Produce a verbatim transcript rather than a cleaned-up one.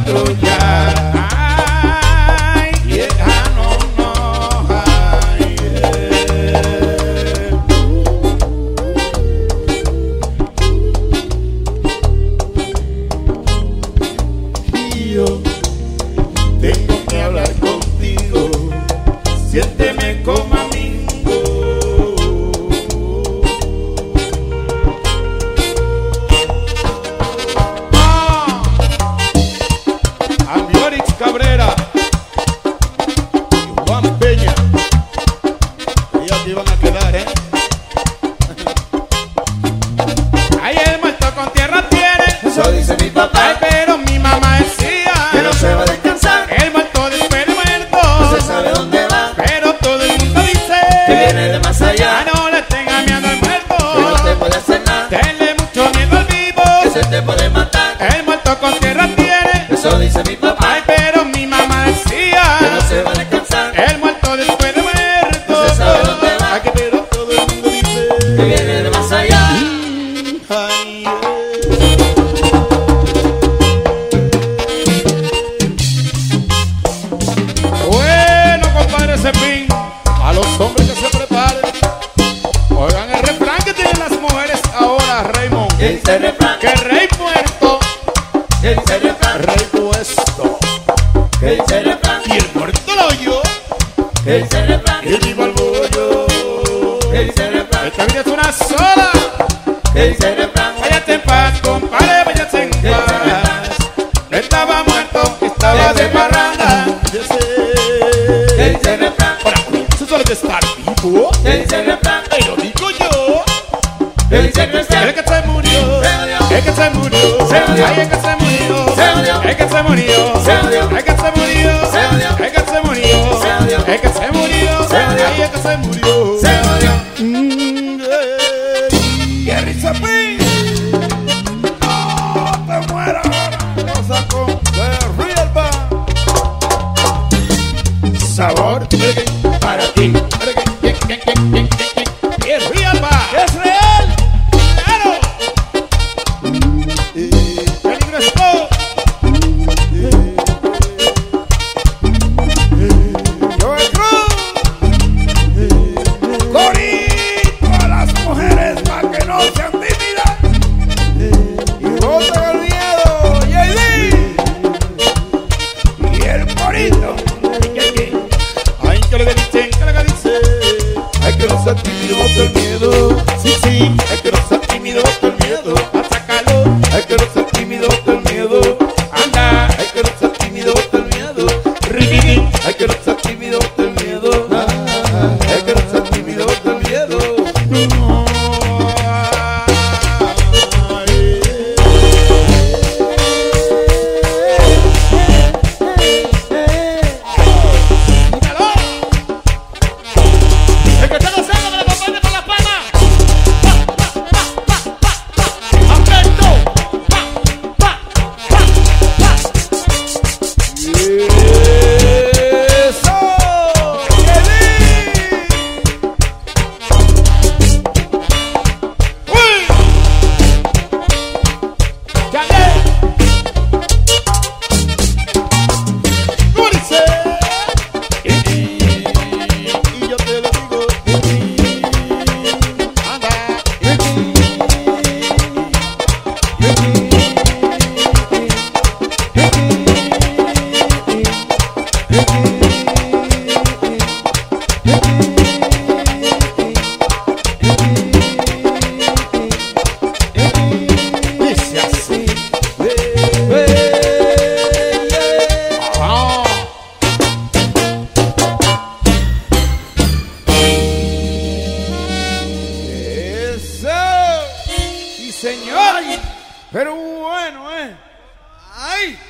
cuatro ya. Ay, yeah, no, no, ay, yeah. Y yo tengo que hablar contigo, siénteme como amigo. Ah, Ambiorix Cabrera y Juan Peña, ellos te iban a quedar, ¿eh? Ay, el muerto con tierra tiene, Eso dice mi papá. ay, pero mi mamá decía Que no se va a descansar. el muerto después de muerto, No se sabe dónde va. pero todo el mundo dice Que viene de más ah, allá. no le tenga miedo al muerto, Que no te puede hacer nada. tenle mucho miedo al vivo, Que se te puede matar. el muerto con tierra tiene, Eso dice mi papá. ay, pero mi mamá decía Que no se va a descansar. el muerto después de muerto, No se sabe dónde va. ay, que pero todo el mundo dice Que viene de más allá. ay, yeah. Bueno, compadre Cepín, a los hombres que se preparen, oigan el refrán que tienen las mujeres ahora, Raymond. ¿Qué dice el refrán? Que rey muerto, ¿Qué dice el refrán? rey puesto, ¿Qué dice el refrán? y el muerto lo oyó, ¿Qué dice el refrán? y vivo el bollo. ¿Qué dice el refrán? Esta vida es una sola, ¿Qué dice el refrán? váyate en paz, compadre, váyate en paz. No estaba muerto, estaba de parranda. Yo sé. ¿Qué dice el refrán? Ahora, eso solo de estar vivo, ¿Qué dice el refrán? y lo digo yo. ¿Qué dice el refrán? El que se murió, Se murió. el que se murió, Se murió. ay, el que se murió, Se murió. el que se murió, Se murió. el que se murió, Se murió. el que se murió, Se murió. el que se murió, Se murió. ay, el que se murió. Se murió. Mm, eh. Jerry Cepín, no te mueras ahora, cosa con The Real Band. Sabor para ti. Es Real Band. Es real. Claro. Peligro es todo. Joel Cruz. Corito a las mujeres para que no sean tímidas. Y boten el miedo. Y y el corito. Ay, que lo que dicen, que lo que dicen. Ay, que no sea tímido, bota el miedo. Sí, sí. Ay, que no sea tímido, bota el miedo. Atácalo. Ay, que no sea tímido, bota el miedo. Anda. Ay, que no sea tímido, bota el miedo. Riquín. Ay, que no sea tímido, bota el miedo. Ay, que no sea tímido, bota el miedo. No. Ay. Dígalo. El que está gozando que le acompañe con las palmas. Atento. Pa, pa, pa, pa. Eso. ¡Qué ¡Uy! ¡Chale! ¡Dulce! Y, y yo te lo digo. Anda. Dice así. Ah. Eso. Sí, señor. Pero bueno, ¿eh? ¡Ay!